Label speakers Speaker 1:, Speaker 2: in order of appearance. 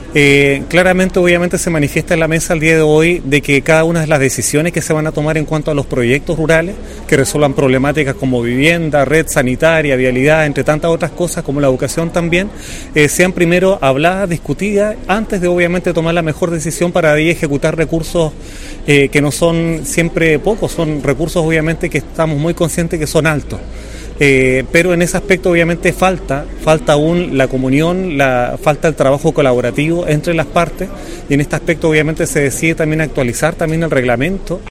Speaker 1: Claramente, obviamente, se manifiesta en la mesa el día de hoy de que cada una de las decisiones que se van a tomar en cuanto a los proyectos rurales, que resuelvan problemáticas como vivienda, red sanitaria, vialidad, entre tantas otras cosas, como la educación también, sean primero habladas, discutidas, antes de obviamente tomar la mejor decisión para ahí ejecutar recursos que no son siempre pocos, son recursos obviamente que estamos muy conscientes que son altos. Pero en ese aspecto obviamente falta aún la comunión, falta el trabajo colaborativo entre las partes, y en este aspecto obviamente se decide también actualizar también el reglamento.